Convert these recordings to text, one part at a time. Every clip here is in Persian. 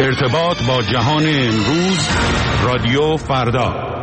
ارتباط با جهان امروز، رادیو فردا.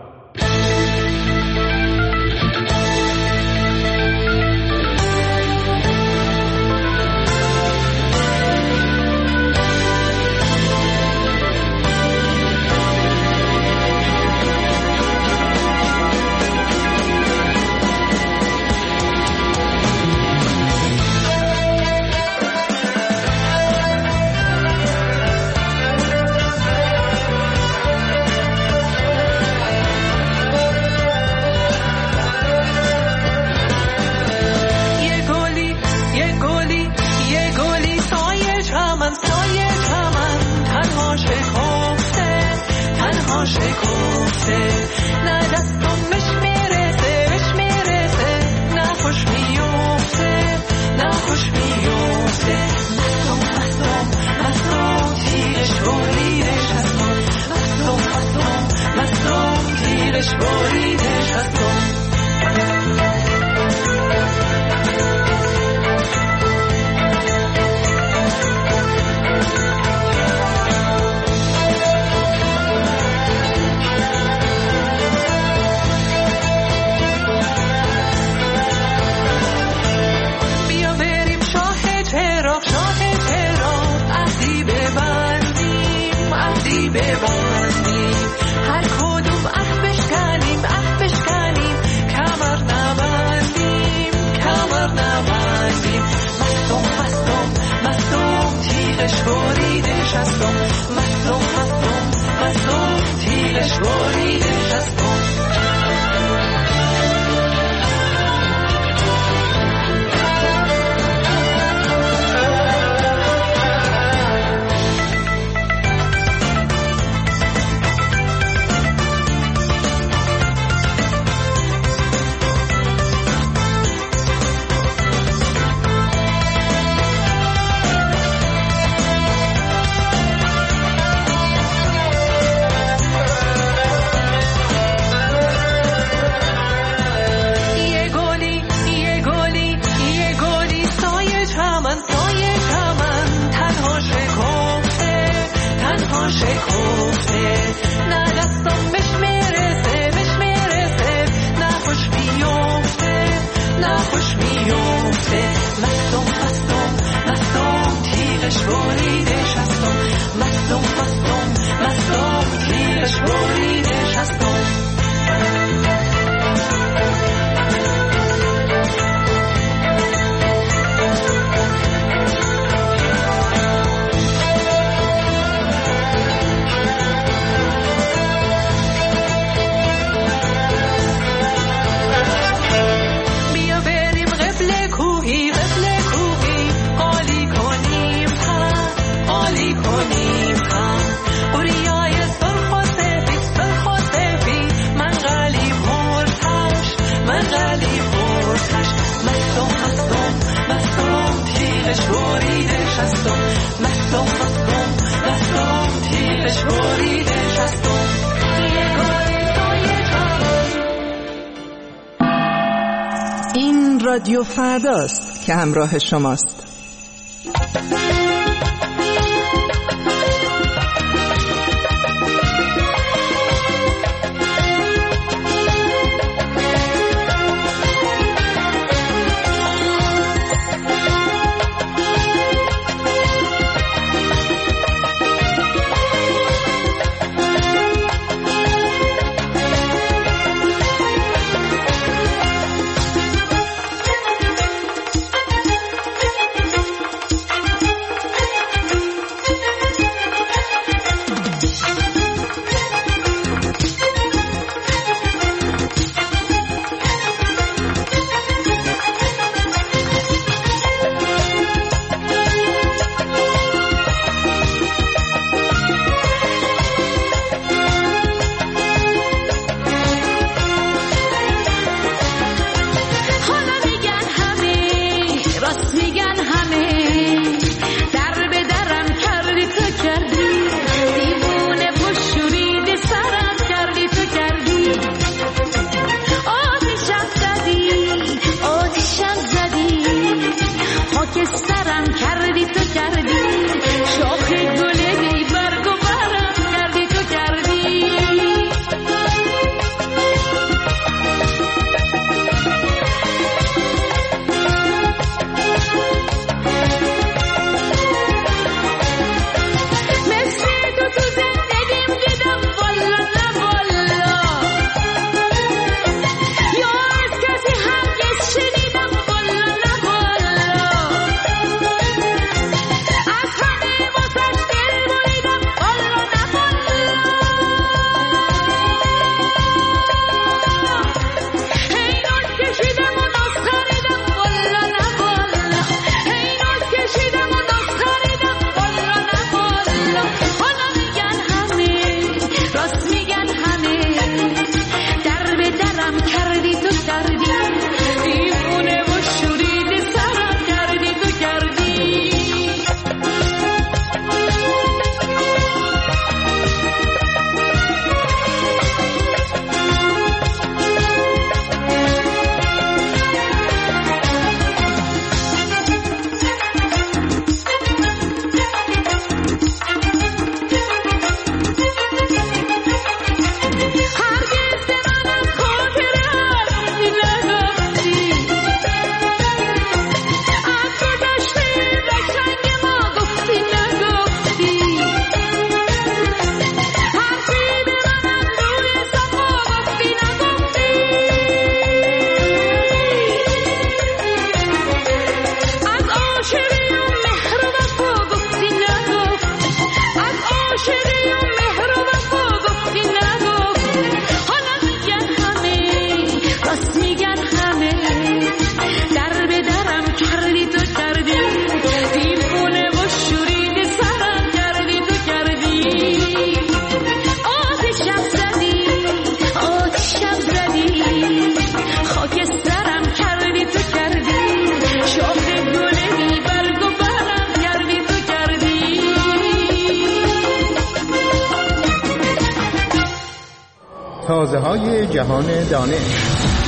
این رادیو فرداست که همراه شماست. تازه‌های جهان دانش.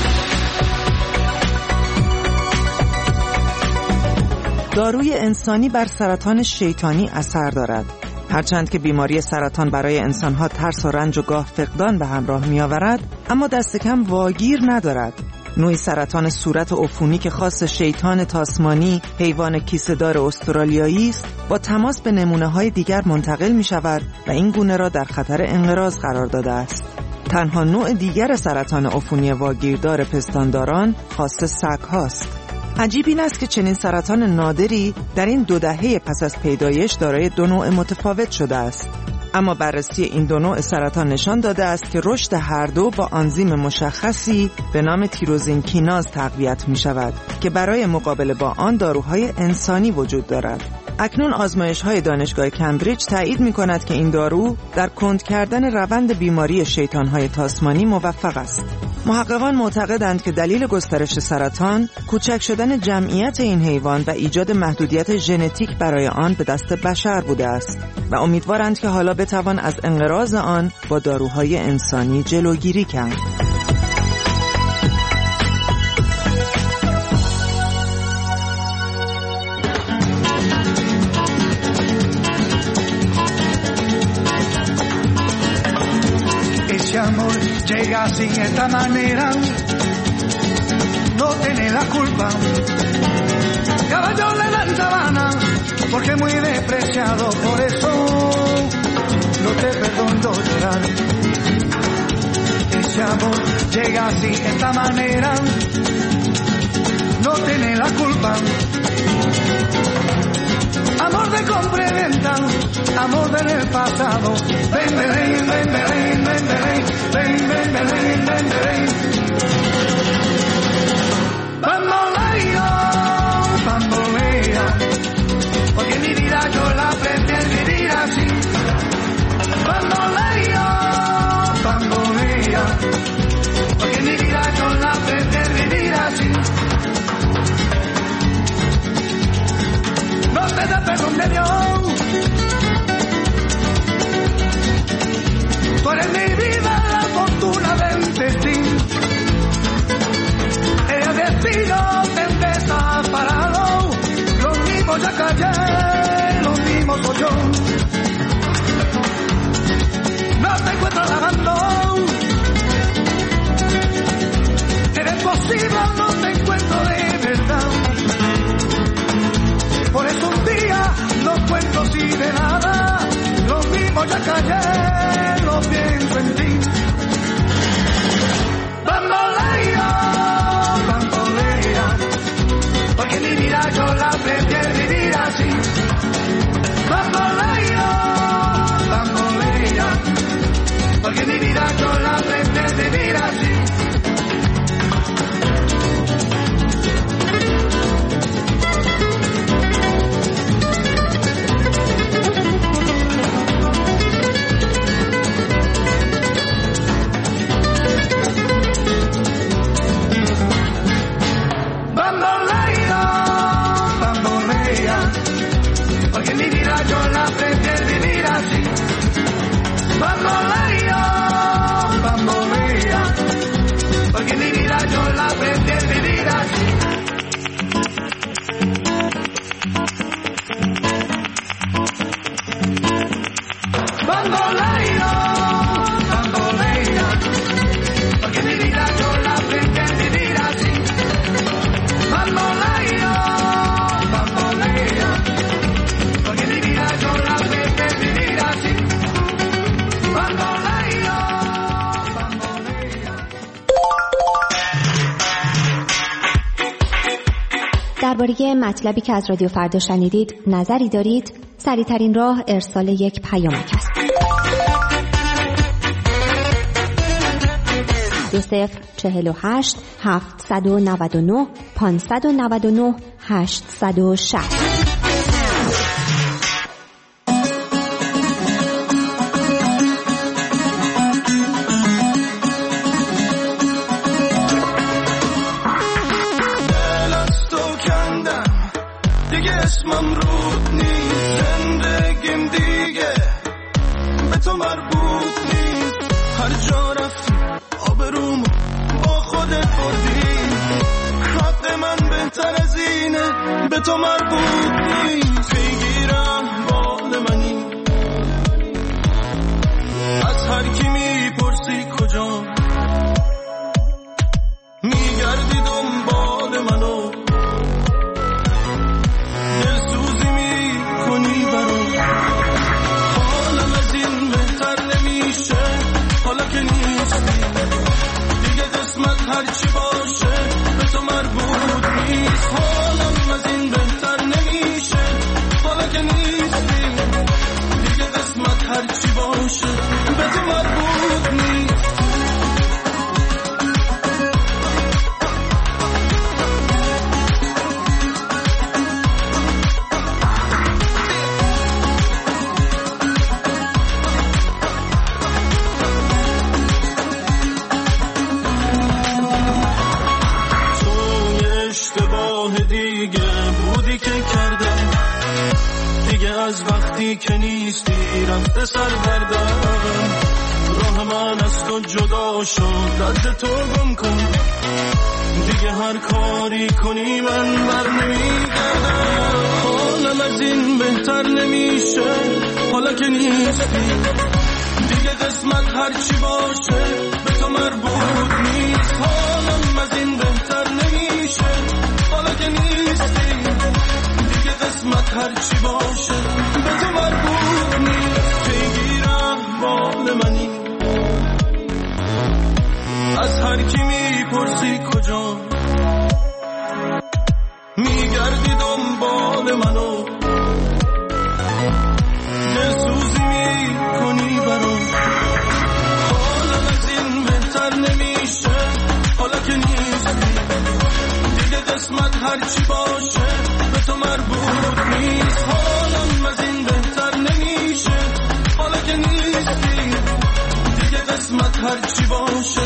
داروی انسانی بر سرطان شیطانی اثر دارد. هرچند که بیماری سرطان برای انسانها ترس و رنج و گاه فقدان به همراه می آورد، اما دست کم واگیر ندارد. نوعی سرطان صورت عفونی که خاص شیطان تاسمانی، حیوان کیسه‌دار استرالیایی است، با تماس به نمونه‌های دیگر منتقل می شود و این گونه را در خطر انقراض قرار داده است. تنها نوع دیگر سرطان عفونی واگیردار پستانداران خاص سگ‌هاست. عجیب این است که چنین سرطان نادری در این 2 دهه پس از پیدایش دارای 2 نوع متفاوت شده است. اما بررسی این 2 نوع سرطان نشان داده است که رشد هر دو با آنزیم مشخصی به نام تیروزین کیناز تقویت می شود که برای مقابله با آن داروهای انسانی وجود دارد. اکنون آزمایش‌های دانشگاه کمبریج تایید می‌کند که این دارو در کند کردن روند بیماری شیطان‌های تاسمانی موفق است. محققان معتقدند که دلیل گسترش سرطان کوچک شدن جمعیت این حیوان و ایجاد محدودیت ژنتیک برای آن به دست بشر بوده است و امیدوارند که حالا بتوان از انقراض آن با داروهای انسانی جلوگیری کرد. Amor llega así de esta manera, no tiene la culpa. Caballo le dan sabana, porque muy despreciado, por eso no te perdono llorar. Ese amor llega así de esta manera, no tiene la culpa. Amor de compra y venta, amor del pasado. Ven, ven, ven, ven, ven, ven, ven, ven, ven, ven, ven, ven. Bamboleo, bambolea, porque mi vida yo la prefiero vivir así. Bamboleo, bambolea, porque mi vida yo la prefiero vivir así. No te da perdón de Dios. Tú eres mi vida, la fortuna del destino. El destino te desaparado. Los mismos ya callé, los mismos soy yo. No te encuentro lavando. Eres posible, no te encuentro de verdad. Por eso un día no cuento si de nada, lo mismo ya callé, lo pienso en ti. Bambolea, bambolea, porque mi vida yo la prefiero vivir así. Bambolea, bambolea, porque mi vida yo la prefiero vivir así. Bambolea, bambolea, porque mi vida yo la prefiero vivir así. Bambolea, bambolea, porque mi vida yo la prefiero vivir así. Bambolea, bambolea, porque mi vida yo la prefiero vivir así. درباره مطلبی که از رادیو فردا شنیدید نظری دارید؟ سریع‌ترین راه ارسال یک پیامک است. 2048 799 599 860. اسمم رود نیست، زندگیم دیگه به تو مربوط نیست. هر جا رفتی هر کی میپرسی کجا میگردی دنبال منو دلسوزی میکنی برام حالم از این بهتر نمیشه حالا که نیستی دیگه قسمت هرچی باشه به تو مربوط نیست حالم از این بهتر نمیشه حالا که نیستی دیگه قسمت هرچی باشه به تو مربوط نیست از وقتی که نیستی رفته سرگردم راه من از تو جدا شد رد تو گم کن دیگه هر کاری کنی من بر نمیگردم حالم از این بهتر نمیشه حالا که نیستی دیگه قسمت هرچی باشه به تو مربوط نیست حالم از این بهتر نمیشه حالا که نیستی دیگه قسمت هرچی باشه به تو مربوط نیست پیگیرم بال منی از هر کی میپرسی کجا میگردی دنبال منو دلسوزی میکنی برام حالم از این بهتر نمیشه حالا که نیستی دیگه قسمت هرچی باشه به تو مربوط نیست حالم از این بهتر نمیشه حالا که نیستی دیگه قسمت هرچی باشه